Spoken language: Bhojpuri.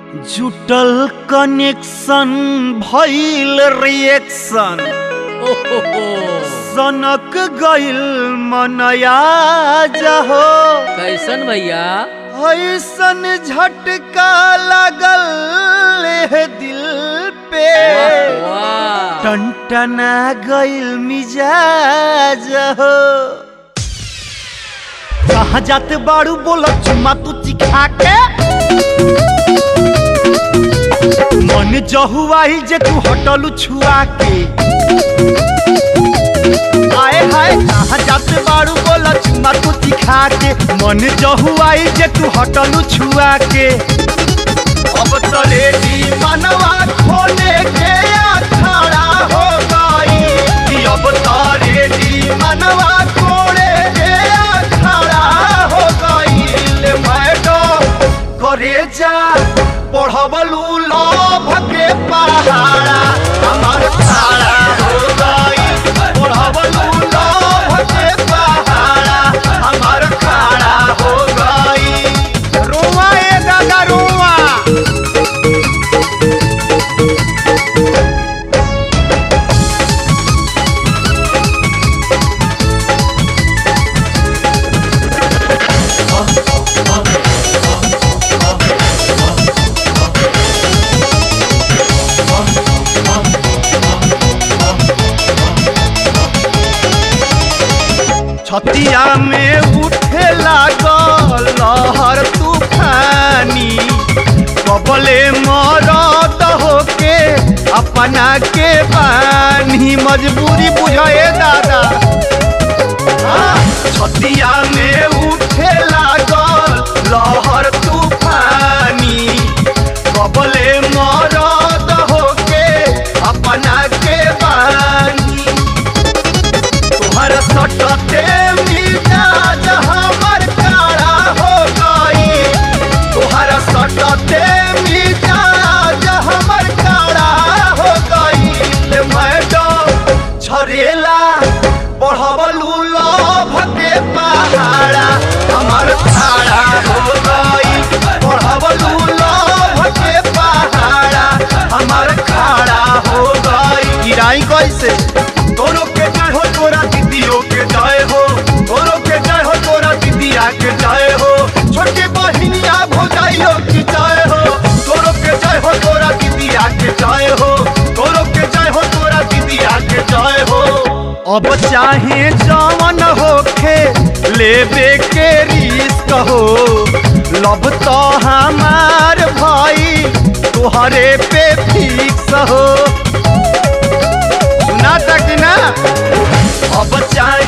जुटल कनेक्शन भइल रिएक्शन सनक गइल मनया जहो कैसन भैया ऐसन झटका लगल है दिल पे वाह टनटना गइल मिजाज हो। कहाँ जाते बाड़ू बोला चुम्मा तू चिखा के मन जहुआई जे तू हटलू छुआ के आए हाय कहाँ जाते बाड़ू बोला चुम्मा तू चिखा के मन जहुआई जे तू हटलू छुआ के। अब तले दी मनवा खोले के अखाड़ा हो गई अब तले दी मनवा खोले के अखाड़ा हो गई मैडम करे जा पढ़बलू लोभ के पहाड़ा हमार खाड़ा हो गई पढ़बलू लोभ के पहाड़ा हमार खाड़ा हो गई। रुआ ए दादा रुआ छतिया में उठे लागल लहर तूफानी कबले मरद होके अपना के पानी मजबूरी बुझे दादा। छतिया में उठे लागल लहर तूफानी कबले मरद होके अपना के पानी तुम्हारा सटते मिजाज हमर काड़ा हो गई तुम्हारा सटते मिजाज हमर काड़ा हो गई मैडम झरेला बढ़बलू लोभ के पहाड़ा हमर खाड़ा हो गई बढ़बलू लोभ के पहाड़ा हमर खाड़ा हो गई। गिराई कैसे तोरो के जय हो तोरा दीदियों के जय हो तोरो के जय हो तोरा दीदिया के जय हो छोटी बहिनिया भौजाइयों की जय हो तोरो के जय हो तोरा दीदिया के जय हो तोरो के जय हो तोरा दीदिया के जय हो। अब चाहे जवन होखे लेबे के रिस्क हो लब तो हमार भाई तोहरे पे फिक्स हो सुना तक ना। अब चाहे